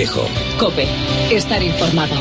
Espejo. COPE. Estar informado.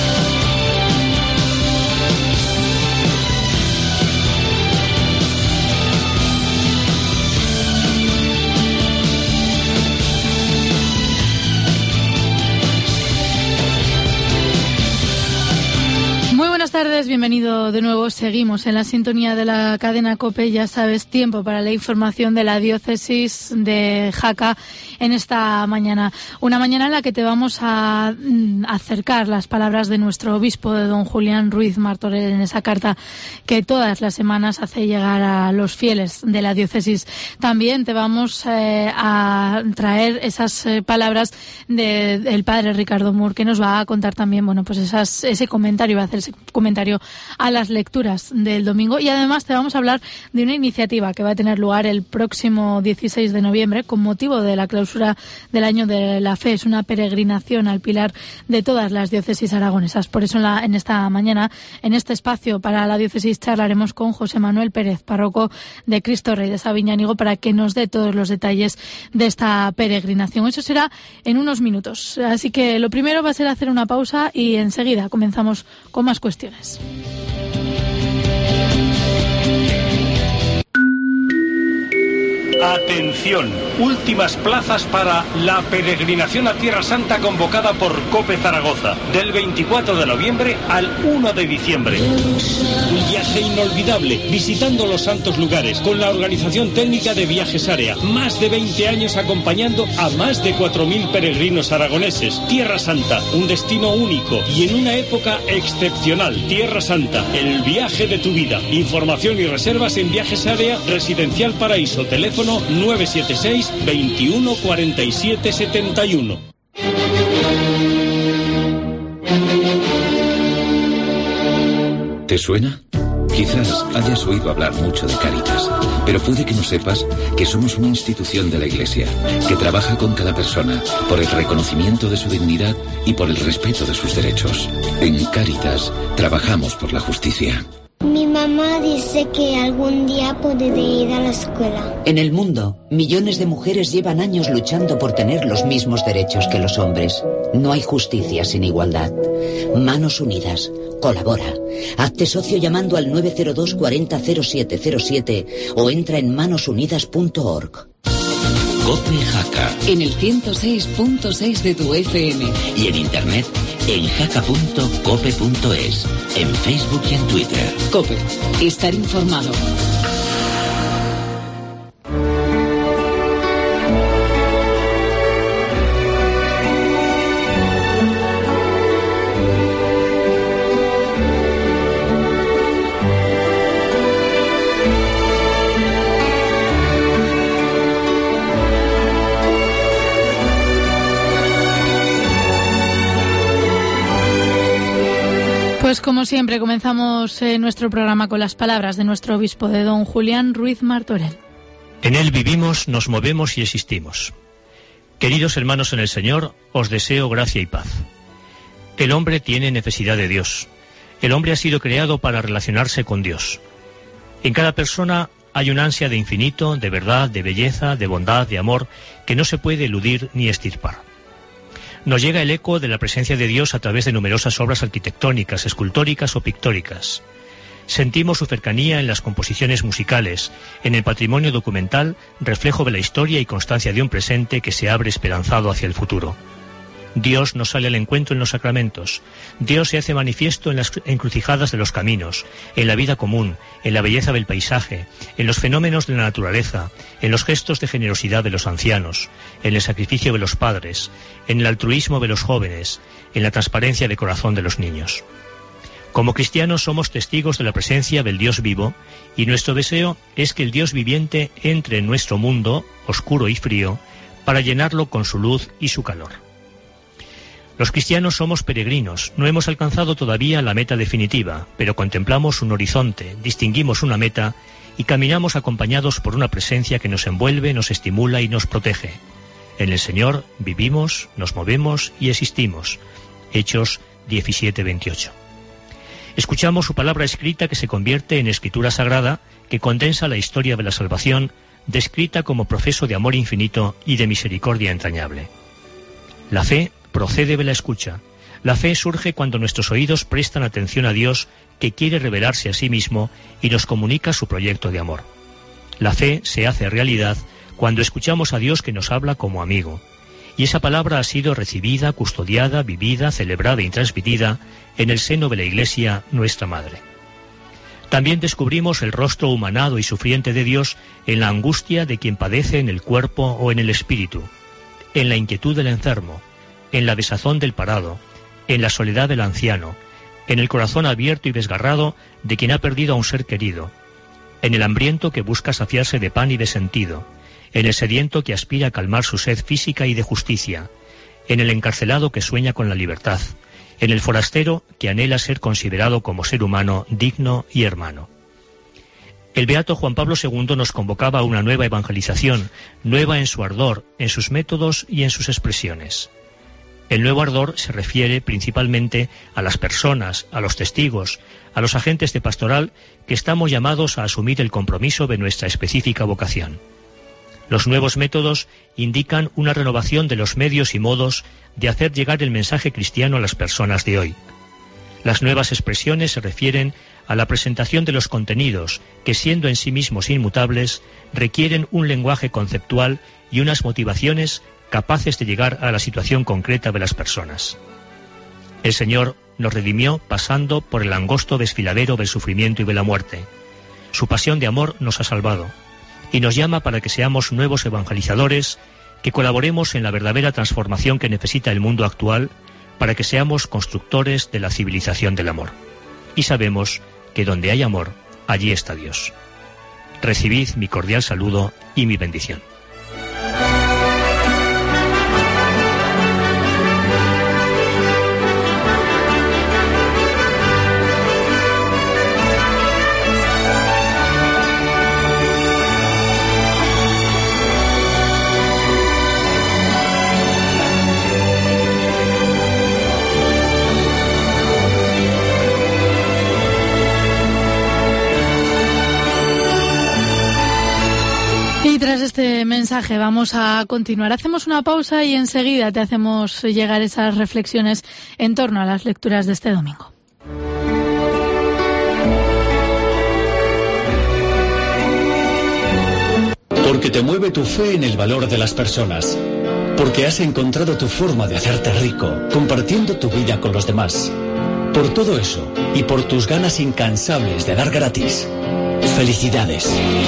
Buenas tardes, bienvenido de nuevo. Seguimos en la sintonía de la cadena COPE. Ya sabes, tiempo para la información de la diócesis de Jaca en esta mañana. Una mañana en la que te vamos a acercar las palabras de nuestro obispo, de don Julián Ruiz Martorell, en esa carta que todas las semanas hace llegar a los fieles de la diócesis. También te vamos a traer esas palabras del padre Ricardo Mur, que nos va a contar también, bueno, pues ese comentario, va a hacer ese comentario a las lecturas del domingo, y además te vamos a hablar de una iniciativa que va a tener lugar el próximo 16 de noviembre con motivo de la clausura del Año de la Fe. Es una peregrinación al Pilar de todas las diócesis aragonesas. Por eso en esta mañana, en este espacio para la diócesis, charlaremos con José Manuel Pérez, párroco de Cristo Rey de Sabiñánigo, para que nos dé todos los detalles de esta peregrinación. Eso será en unos minutos. Así que lo primero va a ser hacer una pausa y enseguida comenzamos con más cuestiones. Atención, últimas plazas para la peregrinación a Tierra Santa convocada por COPE Zaragoza, del 24 de noviembre al 1 de diciembre. Un viaje inolvidable, visitando los santos lugares, con la organización técnica de Viajes Área. Más de 20 años acompañando a más de 4.000 peregrinos aragoneses. Tierra Santa, un destino único y en una época excepcional. Tierra Santa, el viaje de tu vida. Información y reservas en Viajes Área, Residencial Paraíso, teléfono 976 21 47 71. ¿Te suena? Quizás hayas oído hablar mucho de Cáritas, pero puede que no sepas que somos una institución de la Iglesia que trabaja con cada persona por el reconocimiento de su dignidad y por el respeto de sus derechos. En Cáritas trabajamos por la justicia. Mi mamá dice que algún día podré ir a la escuela. En el mundo, millones de mujeres llevan años luchando por tener los mismos derechos que los hombres. No hay justicia sin igualdad. Manos Unidas. Colabora. Hazte socio llamando al 902 40 0707 o entra en manosunidas.org. COPE Jaca. En el 106.6 de tu FM. Y en internet en jaca.cope.es. En Facebook y en Twitter. COPE. Estar informado. Pues como siempre comenzamos nuestro programa con las palabras de nuestro obispo, de don Julián Ruiz Martorell. En él vivimos, nos movemos y existimos. Queridos hermanos en el Señor, os deseo gracia y paz. El hombre tiene necesidad de Dios. El hombre ha sido creado para relacionarse con Dios. En cada persona hay un ansia de infinito, de verdad, de belleza, de bondad, de amor, que no se puede eludir ni extirpar. Nos llega el eco de la presencia de Dios a través de numerosas obras arquitectónicas, escultóricas o pictóricas. Sentimos su cercanía en las composiciones musicales, en el patrimonio documental, reflejo de la historia y constancia de un presente que se abre esperanzado hacia el futuro. Dios nos sale al encuentro en los sacramentos. Dios se hace manifiesto en las encrucijadas de los caminos, en la vida común, en la belleza del paisaje, en los fenómenos de la naturaleza, en los gestos de generosidad de los ancianos, en el sacrificio de los padres, en el altruismo de los jóvenes, en la transparencia de corazón de los niños. Como cristianos somos testigos de la presencia del Dios vivo, y nuestro deseo es que el Dios viviente entre en nuestro mundo, oscuro y frío, para llenarlo con su luz y su calor. Los cristianos somos peregrinos, no hemos alcanzado todavía la meta definitiva, pero contemplamos un horizonte, distinguimos una meta y caminamos acompañados por una presencia que nos envuelve, nos estimula y nos protege. En el Señor vivimos, nos movemos y existimos. Hechos 17:28. Escuchamos su palabra escrita que se convierte en escritura sagrada que condensa la historia de la salvación, descrita como proceso de amor infinito y de misericordia entrañable. La fe procede de la escucha. La fe surge cuando nuestros oídos prestan atención a Dios, que quiere revelarse a sí mismo y nos comunica su proyecto de amor. La fe se hace realidad cuando escuchamos a Dios que nos habla como amigo. Y esa palabra ha sido recibida, custodiada, vivida, celebrada y transmitida en el seno de la Iglesia, nuestra Madre. También descubrimos el rostro humanado y sufriente de Dios en la angustia de quien padece en el cuerpo o en el espíritu, en la inquietud del enfermo, en la desazón del parado, en la soledad del anciano, en el corazón abierto y desgarrado de quien ha perdido a un ser querido, en el hambriento que busca saciarse de pan y de sentido, en el sediento que aspira a calmar su sed física y de justicia, en el encarcelado que sueña con la libertad, en el forastero que anhela ser considerado como ser humano digno y hermano. El beato Juan Pablo II nos convocaba a una nueva evangelización, nueva en su ardor, en sus métodos y en sus expresiones. El nuevo ardor se refiere principalmente a las personas, a los testigos, a los agentes de pastoral que estamos llamados a asumir el compromiso de nuestra específica vocación. Los nuevos métodos indican una renovación de los medios y modos de hacer llegar el mensaje cristiano a las personas de hoy. Las nuevas expresiones se refieren a la presentación de los contenidos que, siendo en sí mismos inmutables, requieren un lenguaje conceptual y unas motivaciones capaces de llegar a la situación concreta de las personas. El Señor nos redimió pasando por el angosto desfiladero del sufrimiento y de la muerte. Su pasión de amor nos ha salvado y nos llama para que seamos nuevos evangelizadores, que colaboremos en la verdadera transformación que necesita el mundo actual, para que seamos constructores de la civilización del amor. Y sabemos que donde hay amor, allí está Dios. Recibid mi cordial saludo y mi bendición. Tras este mensaje vamos a continuar. Hacemos una pausa y enseguida te hacemos llegar esas reflexiones en torno a las lecturas de este domingo. Porque te mueve tu fe en el valor de las personas. Porque has encontrado tu forma de hacerte rico, compartiendo tu vida con los demás. Por todo eso y por tus ganas incansables de dar gratis. ¡Felicidades!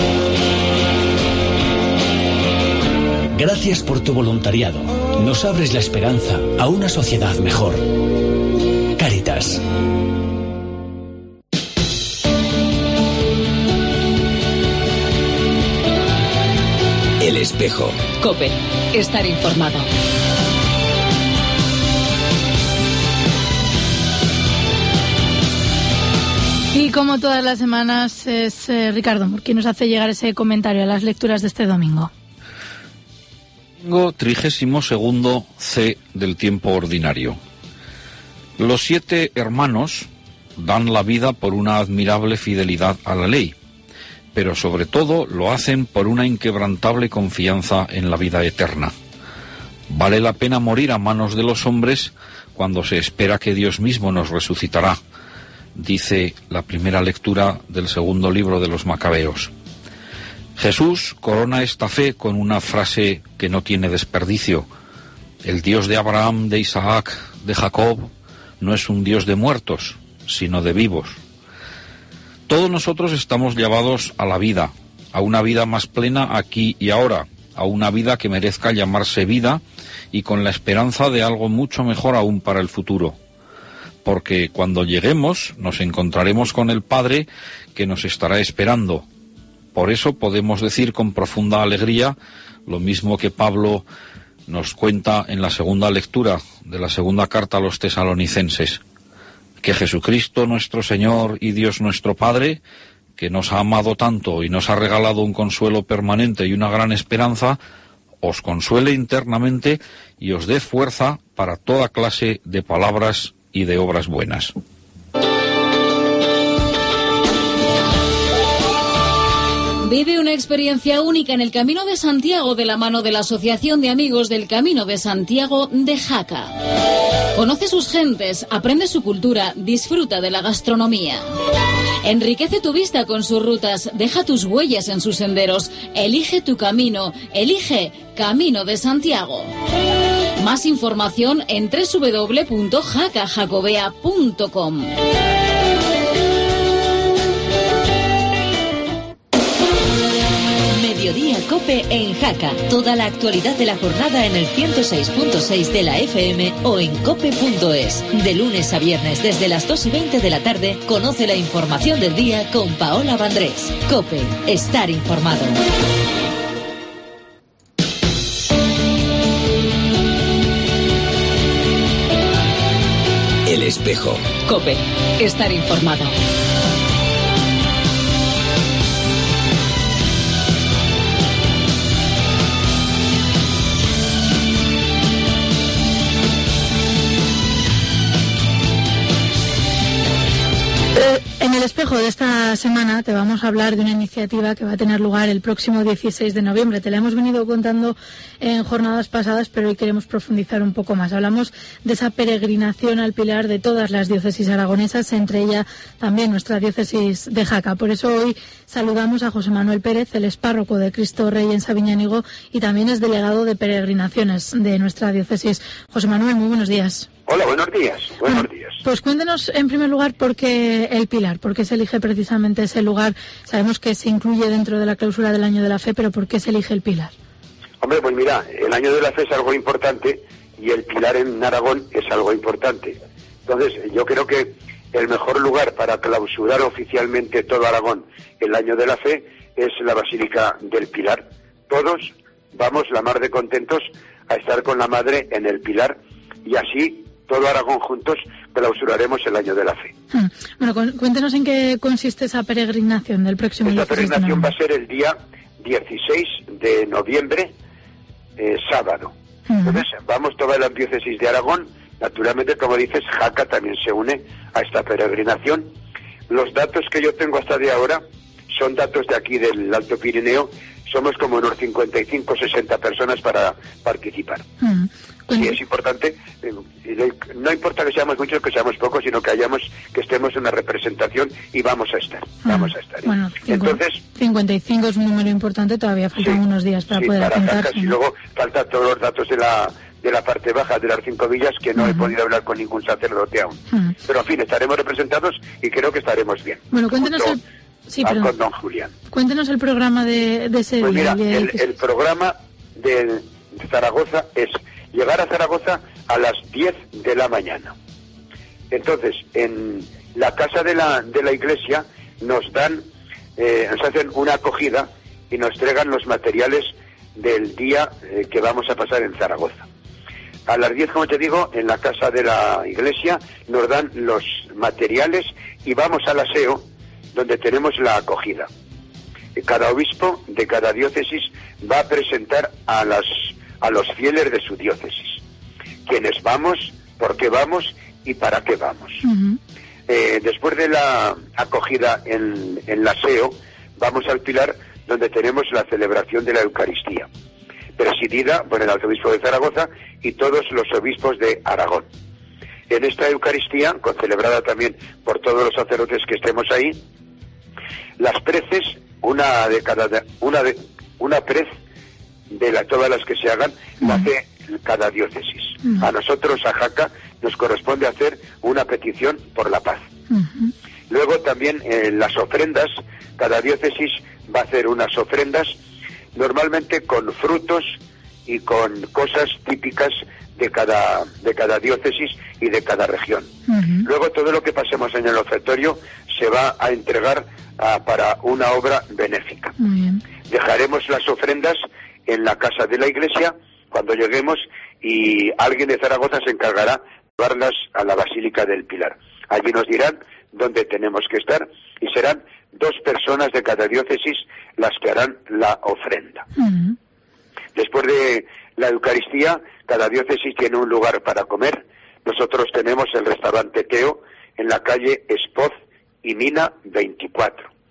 Gracias por tu voluntariado. Nos abres la esperanza a una sociedad mejor. Cáritas. El espejo. COPE. Estar informado. Y como todas las semanas es Ricardo Mur quien nos hace llegar ese comentario a las lecturas de este domingo. 32º C del tiempo ordinario. Los 7 hermanos dan la vida por una admirable fidelidad a la ley, pero sobre todo lo hacen por una inquebrantable confianza en la vida eterna. Vale la pena morir a manos de los hombres cuando se espera que Dios mismo nos resucitará, dice la primera lectura del segundo libro de los Macabeos. Jesús corona esta fe con una frase que no tiene desperdicio. El Dios de Abraham, de Isaac, de Jacob, no es un Dios de muertos, sino de vivos. Todos nosotros estamos llamados a la vida, a una vida más plena aquí y ahora, a una vida que merezca llamarse vida y con la esperanza de algo mucho mejor aún para el futuro. Porque cuando lleguemos nos encontraremos con el Padre que nos estará esperando. Por eso podemos decir con profunda alegría lo mismo que Pablo nos cuenta en la segunda lectura de la segunda carta a los tesalonicenses, que Jesucristo nuestro Señor y Dios nuestro Padre, que nos ha amado tanto y nos ha regalado un consuelo permanente y una gran esperanza, os consuele internamente y os dé fuerza para toda clase de palabras y de obras buenas. Vive una experiencia única en el Camino de Santiago de la mano de la Asociación de Amigos del Camino de Santiago de Jaca. Conoce sus gentes, aprende su cultura, disfruta de la gastronomía. Enriquece tu vista con sus rutas, deja tus huellas en sus senderos, elige tu camino, elige Camino de Santiago. Más información en www.jacajacobea.com. Mediodía Cope en Jaca. Toda la actualidad de la jornada en el 106.6 de la FM o en cope.es. De lunes a viernes desde las 2:20 de la tarde, conoce la información del día con Paola Vandrés. Cope, estar informado. El Espejo. COPE, estar informado. En el Espejo de esta semana te vamos a hablar de una iniciativa que va a tener lugar el próximo 16 de noviembre. Te la hemos venido contando en jornadas pasadas, pero hoy queremos profundizar un poco más. Hablamos de esa peregrinación al Pilar de todas las diócesis aragonesas, entre ellas también nuestra diócesis de Jaca. Por eso hoy saludamos a José Manuel Pérez, el es párroco de Cristo Rey en Sabiñánigo y también es delegado de peregrinaciones de nuestra diócesis. José Manuel, muy buenos días. Hola, buenos días. Buenos días. Pues cuéntenos en primer lugar por qué el Pilar, por qué se elige precisamente ese lugar. Sabemos que se incluye dentro de la clausura del Año de la Fe, pero ¿por qué se elige el Pilar? Hombre, pues mira, el Año de la Fe es algo importante y el Pilar en Aragón es algo importante. Entonces, yo creo que el mejor lugar para clausurar oficialmente todo Aragón el Año de la Fe es la Basílica del Pilar. Todos vamos la mar de contentos a estar con la Madre en el Pilar y así todo Aragón juntos clausuraremos el Año de la Fe. Bueno, cuéntenos en qué consiste esa peregrinación del próximo 16 de noviembre. Esta peregrinación va a ser el día 16 de noviembre, sábado. Entonces, vamos todas las diócesis de Aragón. Naturalmente, como dices, Jaca también se une a esta peregrinación. Los datos que yo tengo hasta de ahora son datos de aquí del Alto Pirineo. Somos como unos 55, 60 personas para participar. Sí, es importante, no importa que seamos muchos, que seamos pocos, sino que estemos en una representación y vamos a estar. Bueno, entonces 55 es un número importante, todavía faltan unos días para poder apuntar. Y luego faltan todos los datos de la parte baja de las 5 villas que no he podido hablar con ningún sacerdote aún. Pero en fin, estaremos representados y creo que estaremos bien. Bueno, cuéntenos con don Julián. Cuéntenos el programa de ese día. Mira, el programa de Zaragoza es llegar a Zaragoza a las 10 de la mañana. Entonces, en la casa de la iglesia nos hacen una acogida y nos entregan los materiales del día que vamos a pasar en Zaragoza. A las 10, como te digo, en la casa de la iglesia nos dan los materiales y vamos al aseo, donde tenemos la acogida. Cada obispo de cada diócesis va a presentar a los fieles de su diócesis. Quiénes vamos, por qué vamos y para qué vamos. Después de la acogida en el aseo, vamos al Pilar, donde tenemos la celebración de la Eucaristía, presidida por el arzobispo de Zaragoza y todos los obispos de Aragón. En esta Eucaristía, celebrada también por todos los sacerdotes que estemos ahí, las preces, una prez de todas las que se hagan, la hace cada diócesis. A nosotros, a Jaca, nos corresponde hacer una petición por la paz. Luego también las ofrendas, cada diócesis va a hacer unas ofrendas, normalmente con frutos y con cosas típicas de cada diócesis y de cada región. Luego todo lo que pasemos en el ofertorio se va a entregar para una obra benéfica. Dejaremos las ofrendas en la casa de la iglesia cuando lleguemos y alguien de Zaragoza se encargará de llevarlas a la Basílica del Pilar. Allí nos dirán dónde tenemos que estar y serán 2 personas de cada diócesis las que harán la ofrenda. Después de la Eucaristía, cada diócesis tiene un lugar para comer. Nosotros tenemos el restaurante Teo en la calle Espoz y Mina 24.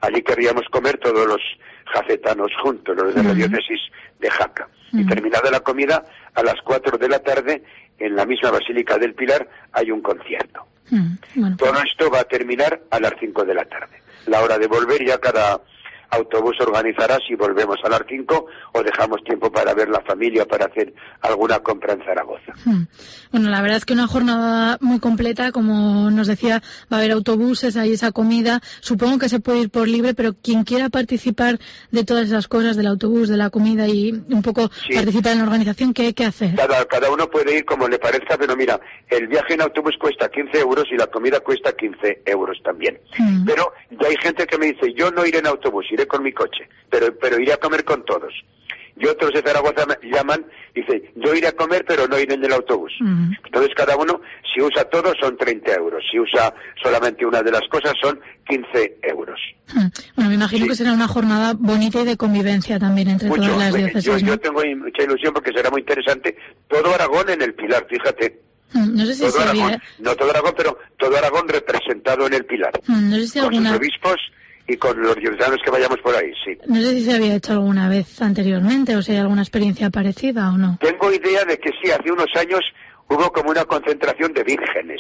allí querríamos comer todos los jacetanos juntos, los de la diócesis de Jaca. Y terminada la comida, a las 4 de la tarde, en la misma Basílica del Pilar, hay un concierto. Todo esto va a terminar a las 5 de la tarde. La hora de volver, ya cada autobús organizará si volvemos a las 5 o dejamos tiempo para ver la familia, para hacer alguna compra en Zaragoza. Bueno, la verdad es que una jornada muy completa, como nos decía, va a haber autobuses, hay esa comida, supongo que se puede ir por libre, pero quien quiera participar de todas esas cosas, del autobús, de la comida y un poco participar en la organización, ¿qué hay que hacer? Cada uno puede ir como le parezca, pero mira, el viaje en autobús cuesta 15 euros y la comida cuesta 15 euros también. Pero ya hay gente que me dice, yo no iré en autobús, iré con mi coche, pero iré a comer con todos. Y otros de Zaragoza me llaman y dicen, yo iré a comer, pero no iré en el autobús. Entonces cada uno, si usa todo, son 30 euros. Si usa solamente una de las cosas, son 15 euros. Bueno, me imagino que será una jornada bonita y de convivencia también entre todas las diócesis. Yo tengo mucha ilusión porque será muy interesante. Todo Aragón en el Pilar, fíjate. No sé si todo Aragón, no todo Aragón, pero todo Aragón representado en el Pilar. No sé si con sus obispos y con los diocesanos que vayamos por ahí, sí. No sé si se había hecho alguna vez anteriormente o si hay alguna experiencia parecida o no. Tengo idea de que sí, hace unos años hubo como una concentración de vírgenes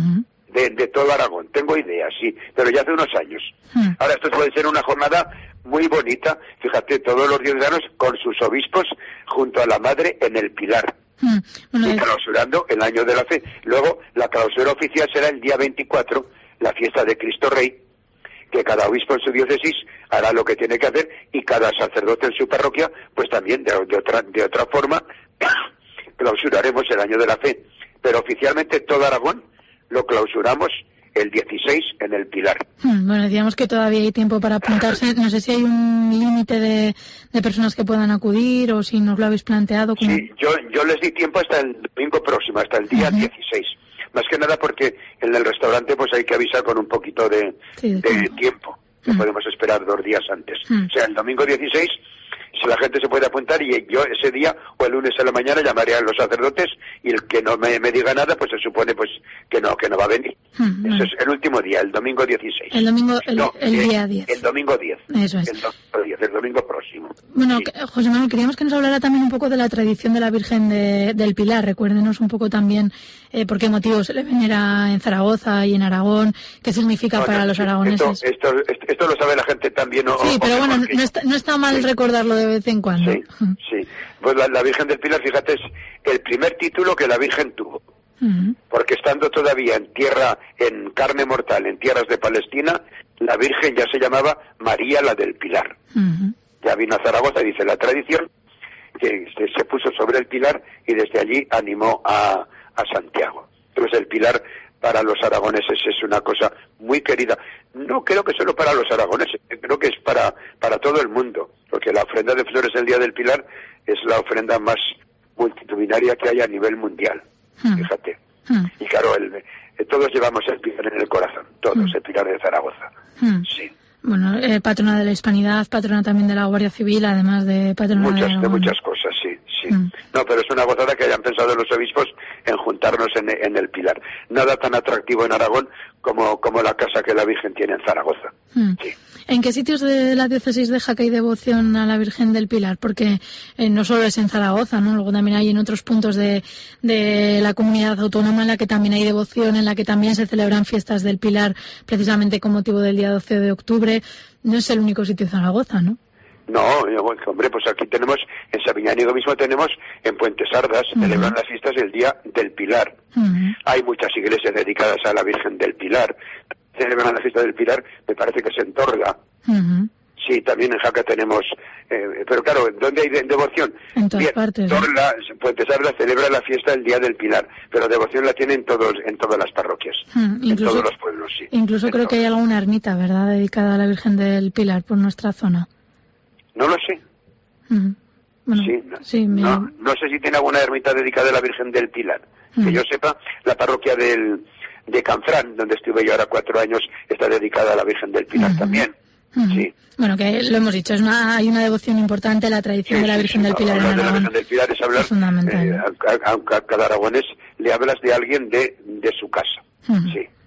de todo Aragón. Tengo idea, sí, pero ya hace unos años. Ahora esto puede ser una jornada muy bonita, fíjate, todos los diocesanos con sus obispos junto a la Madre en el Pilar. Y clausurando el año de la fe. Luego, la clausura oficial será el día 24, la fiesta de Cristo Rey, que cada obispo en su diócesis hará lo que tiene que hacer y cada sacerdote en su parroquia, pues también de otra forma clausuraremos el año de la fe. Pero oficialmente todo Aragón lo clausuramos el 16 en el Pilar. Bueno, decíamos que todavía hay tiempo para apuntarse. No sé si hay un límite de personas que puedan acudir o si nos lo habéis planteado. ¿Cómo? Sí, yo les di tiempo hasta el domingo próximo, hasta el día 16. Más que nada porque en el restaurante pues hay que avisar con un poquito de tiempo. No podemos esperar 2 días antes. O sea, el domingo 16, si la gente se puede apuntar, y yo ese día o el lunes a la mañana llamaré a los sacerdotes y el que no me diga nada, pues se supone pues que no va a venir. Ese es el último día, el domingo 16. El domingo, el día 10. El domingo 10. Eso es. El domingo próximo. Bueno, José Manuel, queríamos que nos hablara también un poco de la tradición de la Virgen del Pilar. Recuérdenos un poco también por qué motivos se le venera en Zaragoza y en Aragón, qué significa para los aragoneses. Esto lo sabe la gente también. Sí, pero bueno, no está mal recordarlo de vez en cuando. Sí. Pues la Virgen del Pilar, fíjate, es el primer título que la Virgen tuvo. Porque estando todavía en carne mortal, en tierras de Palestina, la Virgen ya se llamaba María la del Pilar. Ya vino a Zaragoza, dice la tradición, que se puso sobre el Pilar y desde allí animó a Santiago. Entonces el Pilar para los aragoneses es una cosa muy querida. No creo que solo para los aragoneses, creo que es para todo el mundo, porque la ofrenda de flores el Día del Pilar es la ofrenda más multitudinaria que hay a nivel mundial. Fíjate. Y claro, todos llevamos el Pilar en el corazón, todos, el Pilar de Zaragoza. Sí. Bueno, patrona de la Hispanidad, patrona también de la Guardia Civil, además de patrona de muchas cosas, sí. No, pero es una gozada que hayan pensado los obispos en juntarnos en el Pilar. Nada tan atractivo en Aragón como la casa que la Virgen tiene en Zaragoza. Sí. ¿En qué sitios de la diócesis de Jaca hay devoción a la Virgen del Pilar? Porque no solo es en Zaragoza, ¿no? Luego también hay en otros puntos de la comunidad autónoma en la que también hay devoción, en la que también se celebran fiestas del Pilar precisamente con motivo del día 12 de octubre. No es el único sitio de Zaragoza, ¿no? No, hombre, pues aquí tenemos, en Sabiñánigo mismo tenemos, en Puente Sardas, celebran las fiestas el Día del Pilar. Hay muchas iglesias dedicadas a la Virgen del Pilar. Celebran la fiesta del Pilar, me parece que es en Torga. Sí, también en Jaca tenemos, pero claro, ¿dónde hay devoción? En todas partes. Torla, Puente Sardas celebra la fiesta del Día del Pilar, pero devoción la tienen en todas las parroquias, en todos los pueblos, sí. Incluso creo que hay alguna ermita, ¿verdad?, dedicada a la Virgen del Pilar por nuestra zona. No lo sé. Bueno, no sé si tiene alguna ermita dedicada a la Virgen del Pilar. Que yo sepa, la parroquia de Canfrán, donde estuve yo ahora 4 años, está dedicada a la Virgen del Pilar también. Sí. Bueno, que lo hemos dicho, hay una devoción importante a la tradición de la Virgen del Pilar en Aragón. La Virgen del Pilar es hablar, fundamental. A cada aragonés le hablas de alguien de su casa. Sí.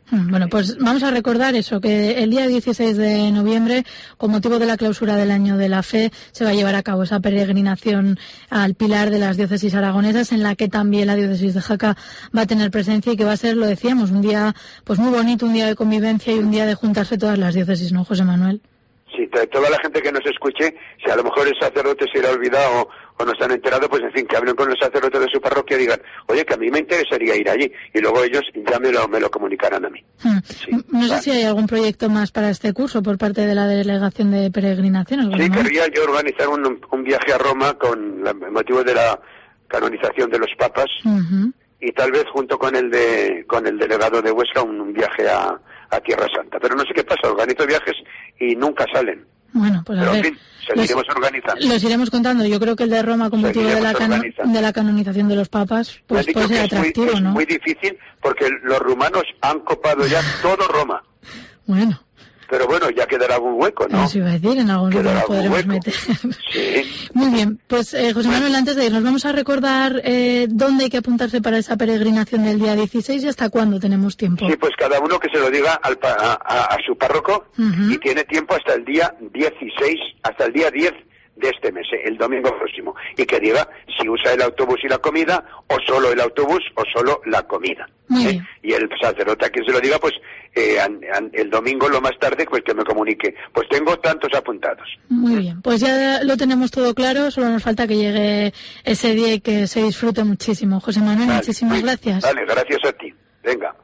Bueno, pues vamos a recordar eso, que el día 16 de noviembre, con motivo de la clausura del Año de la Fe, se va a llevar a cabo esa peregrinación al Pilar de las diócesis aragonesas, en la que también la diócesis de Jaca va a tener presencia y que va a ser, lo decíamos, un día pues muy bonito, un día de convivencia y un día de juntarse todas las diócesis, ¿no, José Manuel? Sí, toda la gente que nos escuche, si a lo mejor el sacerdote se le ha olvidado o no se han enterado, pues en fin, que hablen con los sacerdotes de su parroquia y digan, oye, que a mí me interesaría ir allí, y luego ellos ya me lo comunicarán a mí. Sí, no sé si hay algún proyecto más para este curso por parte de la Delegación de Peregrinaciones. Sí, querría yo organizar un viaje a Roma con el motivo de la canonización de los papas, y tal vez junto con el delegado de Huesca un viaje a Tierra Santa. Pero no sé qué pasa, organizo viajes y nunca salen. Bueno, pues pero a ver, en fin, seguiremos organizando. Los iremos contando. Yo creo que el de Roma, con motivo de la canonización de los papas, pues puede ser atractivo, ¿no? Es muy difícil porque los rumanos han copado ya todo Roma. Bueno. Pero bueno, ya quedará algún hueco, ¿no? Eso iba a decir, en algún lugar podremos meter. Sí. Muy bien, pues José Manuel, antes de irnos, vamos a recordar dónde hay que apuntarse para esa peregrinación del día 16 y hasta cuándo tenemos tiempo. Sí, pues cada uno que se lo diga a su párroco, y tiene tiempo hasta el día 16, hasta el día 10 de este mes, el domingo próximo, y que diga si usa el autobús y la comida, o solo el autobús o solo la comida. Y el sacerdote a quien se lo diga, pues el domingo lo más tarde, pues que me comunique, pues tengo tantos apuntados. Muy bien, pues ya lo tenemos todo claro, solo nos falta que llegue ese día y que se disfrute muchísimo. José Manuel, muchísimas gracias. Vale, gracias a ti. Venga.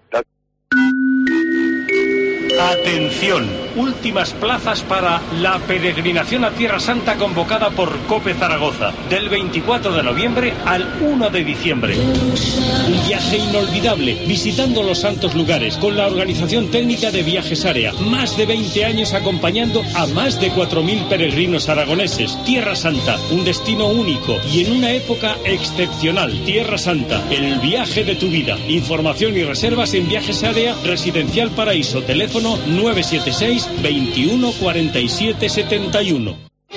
Atención, últimas plazas para la peregrinación a Tierra Santa convocada por COPE Zaragoza, del 24 de noviembre al 1 de diciembre. Un viaje inolvidable, visitando los santos lugares, con la organización técnica de Viajes Área. Más de 20 años acompañando a más de 4.000 peregrinos aragoneses. Tierra Santa, un destino único y en una época excepcional. Tierra Santa, el viaje de tu vida. Información y reservas en Viajes Área, Residencial Paraíso, teléfono 976 21 47 71.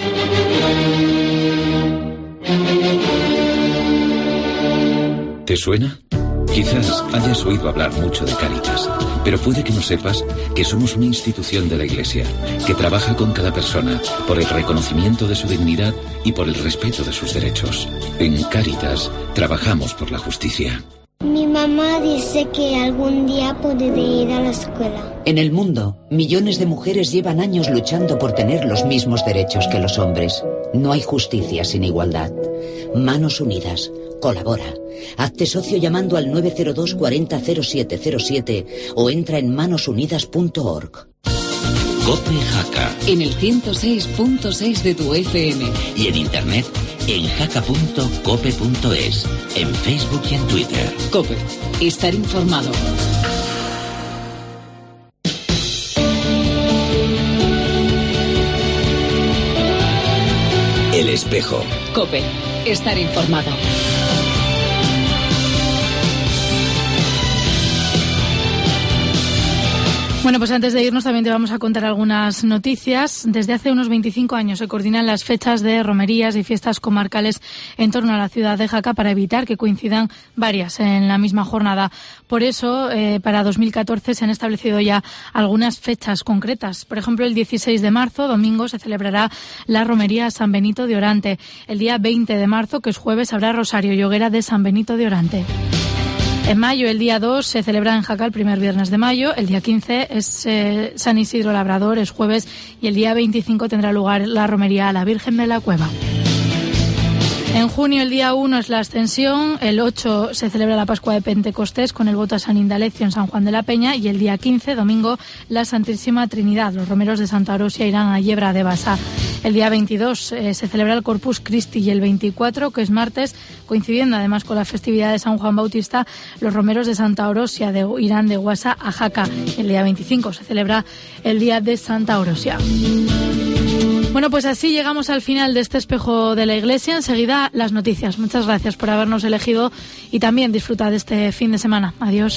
¿Te suena? Quizás hayas oído hablar mucho de Cáritas, pero puede que no sepas que somos una institución de la Iglesia que trabaja con cada persona por el reconocimiento de su dignidad y por el respeto de sus derechos. En Cáritas trabajamos por la justicia. Mi mamá dice que algún día podré ir a la escuela. En el mundo, millones de mujeres llevan años luchando por tener los mismos derechos que los hombres. No hay justicia sin igualdad. Manos unidas. Colabora. Hazte socio llamando al 902 40 0707 o entra en manosunidas.org. COPE Jaca. En el 106.6 de tu FM. Y en internet en jaca.cope.es. En Facebook y en Twitter. COPE. Estar informado. El espejo. COPE. Estar informado. Bueno, pues antes de irnos también te vamos a contar algunas noticias. Desde hace unos 25 años se coordinan las fechas de romerías y fiestas comarcales en torno a la ciudad de Jaca para evitar que coincidan varias en la misma jornada. Por eso, para 2014 se han establecido ya algunas fechas concretas. Por ejemplo, el 16 de marzo, domingo, se celebrará la romería San Benito de Orante. El día 20 de marzo, que es jueves, habrá Rosario y Hoguera de San Benito de Orante. En mayo, el día 2, se celebra en Jaca el primer viernes de mayo. El día 15 es San Isidro Labrador, es jueves. Y el día 25 tendrá lugar la romería a la Virgen de la Cueva. En junio, el día 1 es la Ascensión. El 8 se celebra la Pascua de Pentecostés con el voto a San Indalecio en San Juan de la Peña. Y el día 15, domingo, la Santísima Trinidad. Los romeros de Santa Orosia irán a Yebra de Basá. El día 22 se celebra el Corpus Christi y el 24, que es martes, coincidiendo además con la festividad de San Juan Bautista, los romeros de Santa Orosia irán de Guasa a Jaca. El día 25 se celebra el Día de Santa Orosia. Bueno, pues así llegamos al final de este espejo de la Iglesia. Enseguida las noticias. Muchas gracias por habernos elegido y también disfrutad de este fin de semana. Adiós.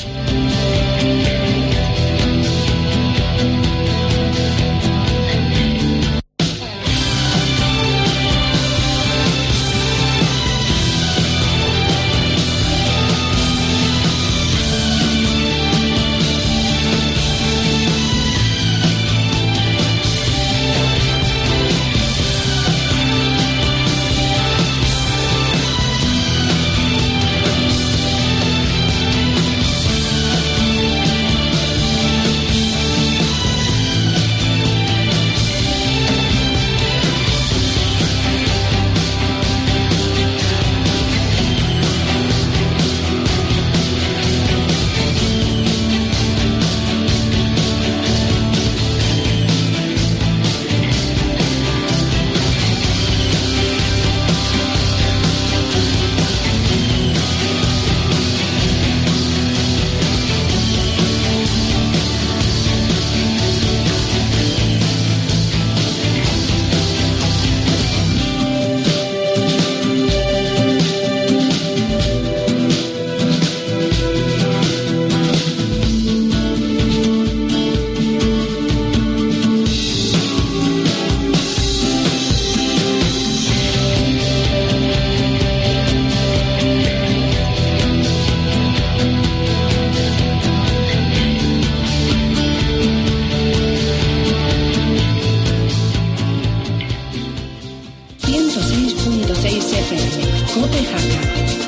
106.6 FM. Cope Jaca.